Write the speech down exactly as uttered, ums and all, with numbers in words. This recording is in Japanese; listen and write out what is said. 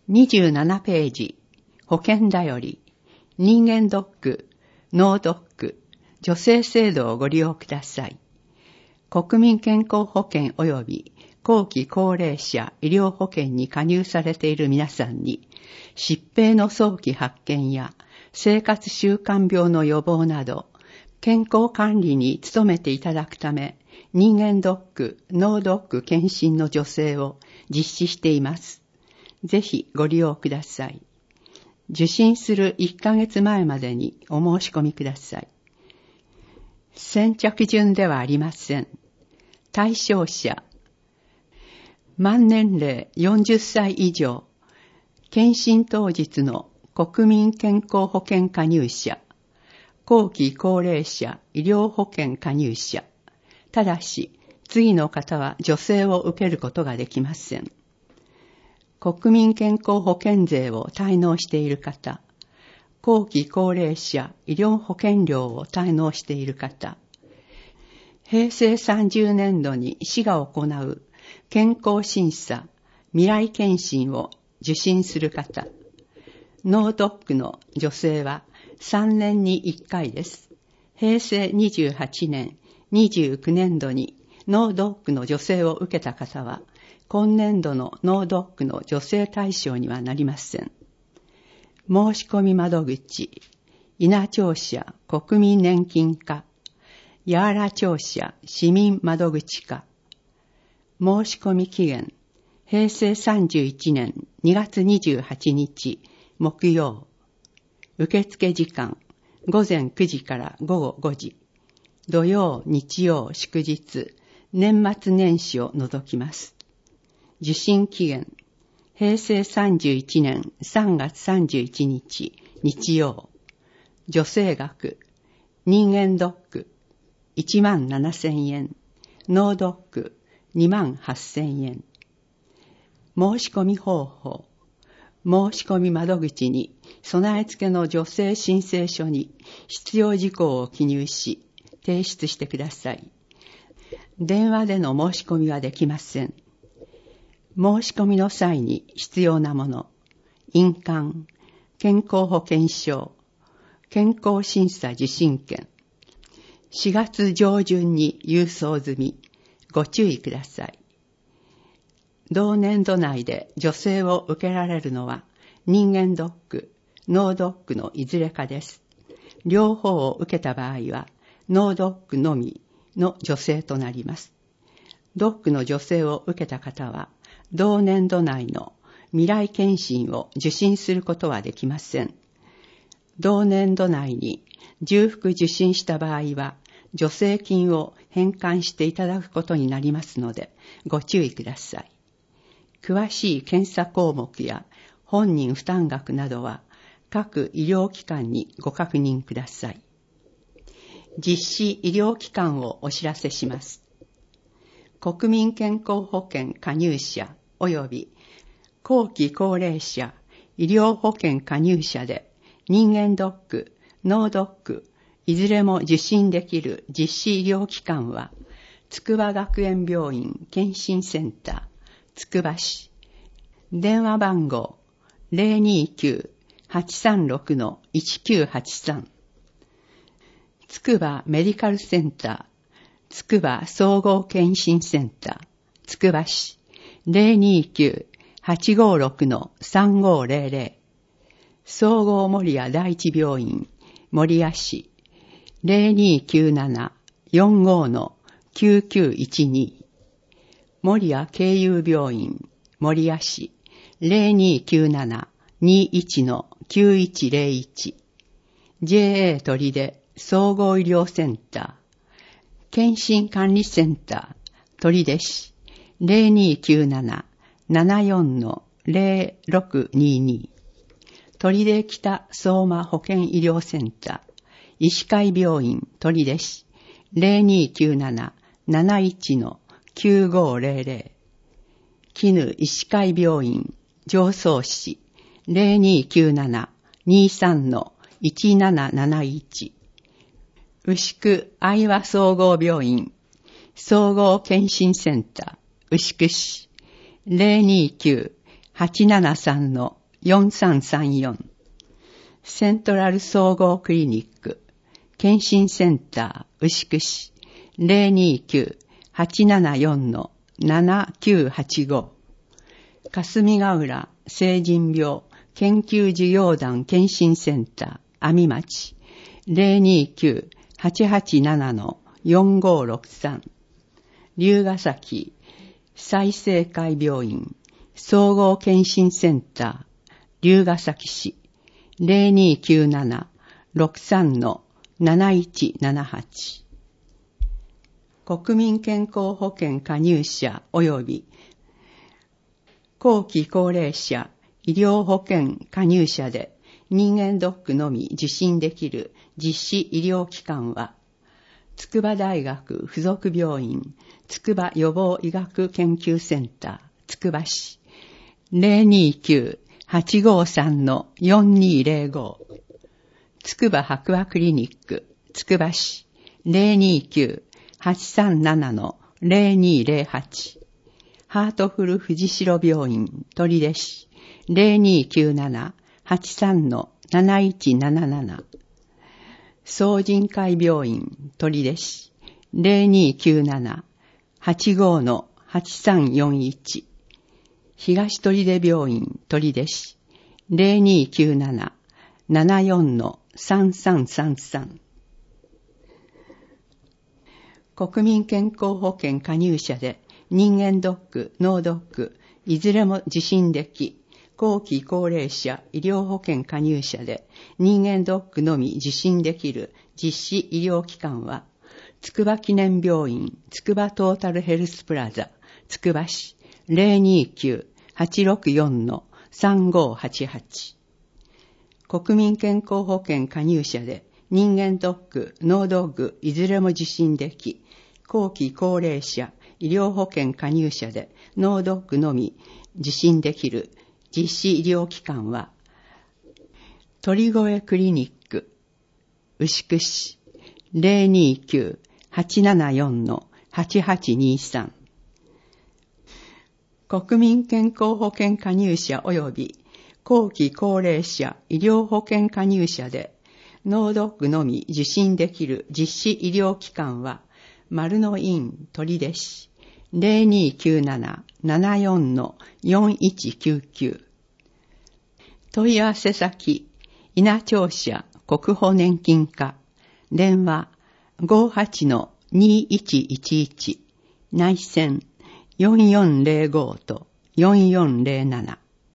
にじゅうななページ、保険だより、人間ドック、脳ドック、助成制度をご利用ください。国民健康保険及び後期高齢者医療保険に加入されている皆さんに、疾病の早期発見や生活習慣病の予防など、健康管理に努めていただくため、人間ドック、脳ドック検診の助成を実施しています。ぜひご利用ください。受診するいっかげつまえまでにお申し込みください。先着順ではありません。対象者、満年齢よんじゅっさい以上、検診当日の国民健康保険加入者、後期高齢者医療保険加入者、ただし次の方は助成を受けることができません。国民健康保険税を滞納している方、後期高齢者医療保険料を滞納している方、平成さんじゅうねんどに市が行う健康審査、未来検診を受診する方、脳ドックの助成はさんねんにいっかいです。平成にじゅうはちねん、にじゅうきゅうねんどに脳ドックの助成を受けた方は、今年度の脳ドックの助成対象にはなりません。申し込み窓口、稲庁舎国民年金課、八原庁舎市民窓口課。申し込み期限、平成さんじゅういちねんにがつにじゅうはちにち木曜。受付時間、ごぜんくじからごごごじ。土曜、日曜、祝日、年末年始を除きます。受診期限、平成さんじゅういちねんさんがつさんじゅういちにち日曜。助成額、人間ドックいちまんななせんえん、脳ドックにまんはっせんえん。申し込み方法、申し込み窓口に備え付けの助成申請書に必要事項を記入し提出してください。電話での申し込みはできません。申し込みの際に必要なもの、印鑑、健康保険証、健康審査受診券、しがつ上旬に郵送済み、ご注意ください。同年度内で助成を受けられるのは、人間ドック、脳ドックのいずれかです。両方を受けた場合は、脳ドックのみの助成となります。ドックの助成を受けた方は、同年度内の未来検診を受診することはできません。同年度内に重複受診した場合は、助成金を返還していただくことになりますので、ご注意ください。詳しい検査項目や本人負担額などは、各医療機関にご確認ください。実施医療機関をお知らせします。国民健康保険加入者及び後期高齢者医療保険加入者で人間ドック、脳ドック、いずれも受診できる実施医療機関は、筑波学園病院検診センター、つくば市。電話番号 ゼロにきゅう はちさんろく いちきゅうはちさん。つくばメディカルセンター、つくば総合検診センター、つくば市。ゼロにきゅう はちごろく さんごゼロゼロ。総合守谷第一病院、守谷市。ゼロにきゅうなな よんご きゅうきゅういちに。守谷慶友病院、守谷市。ゼロにきゅうなな にいち きゅういちゼロいち。ジェーエー 取手総合医療センター。検診管理センター、取手市。ゼロにきゅうなな ななよん ゼロろくにに。取手北相馬保健医療センター、医師会病院取手市。ゼロにきゅうなな なないち きゅうごゼロゼロ。絹医師会病院常総市。ゼロにきゅうなな にさん いちなななないち。牛久愛和総合病院総合検診センター牛久市。ゼロにきゅうはちななさんのよんさんさんよん。セントラル総合クリニック検診センター牛久市 ゼロにきゅう はちななよん ななきゅうはちご。霞ヶ浦成人病研究事業団検診センター阿見町 ゼロにきゅう はちはちなな よんごろくさん。龍ヶ崎済生会病院総合検診センター龍ヶ崎市 ゼロにきゅうなな ろくさん なないちななはち。国民健康保険加入者及び後期高齢者医療保険加入者で人間ドックのみ受診できる実施医療機関は、筑波大学附属病院筑波予防医学研究センターつくば市 ゼロにきゅう はちごさん よんにゼロご。筑波白亜クリニックつくば市 ゼロにきゅう はちさんなな ゼロにゼロはち。ハートフル富士城病院取手市 ゼロにきゅうなな はちさん なないちなななな。総人会病院取手市 ゼロにきゅうなな はちごのはちさんよんいち。東取手病院取手市 ゼロにきゅうなな ななよんのさんさんさんさん。国民健康保険加入者で人間ドック、脳ドック、いずれも受診でき、後期高齢者医療保険加入者で人間ドックのみ受診できる実施医療機関は、筑波記念病院筑波トータルヘルスプラザつくば市 ゼロにきゅう はちろくよん さんごはちはち。国民健康保険加入者で人間ドック、脳ドックいずれも受診でき、後期高齢者医療保険加入者で脳ドックのみ受診できる実施医療機関は、鳥越クリニック牛久市 ゼロにきゅう はちななよん はちはちにさん。国民健康保険加入者及び後期高齢者医療保険加入者で脳ドックのみ受診できる実施医療機関は、丸の院取手市 ゼロにきゅうなな ななよん よんいちきゅうきゅう。問い合わせ先、稲庁舎国保年金課、電話 ごはちのにいちいちいち、内線よんよんゼロごとよんよんゼロなな。